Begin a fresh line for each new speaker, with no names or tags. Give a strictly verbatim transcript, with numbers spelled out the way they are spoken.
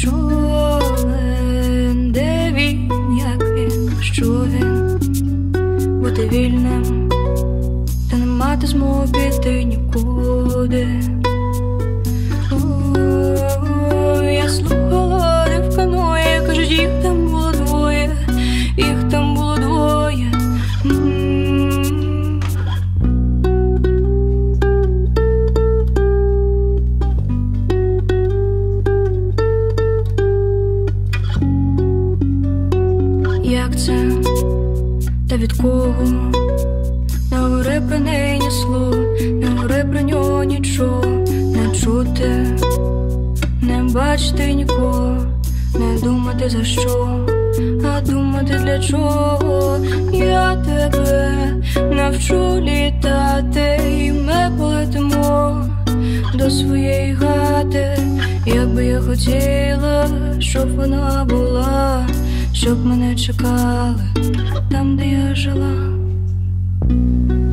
човен, де він, як він, що він, бути вільним, та не мати змоги піти нікуди. Я слухала ривка Ноя, кажуть, їх там було двоє, їх там було двоє. М-м-м. Як це? Та від кого? Не говори про неї ні слова, не говори про нього нічого, не чути, не бачити нікого, не думати за що, а думати для чого. Я тебе навчу літати, і ми полетимо до своєї хати. Якби я хотіла, щоб вона була, щоб мене чекали там, де я жила.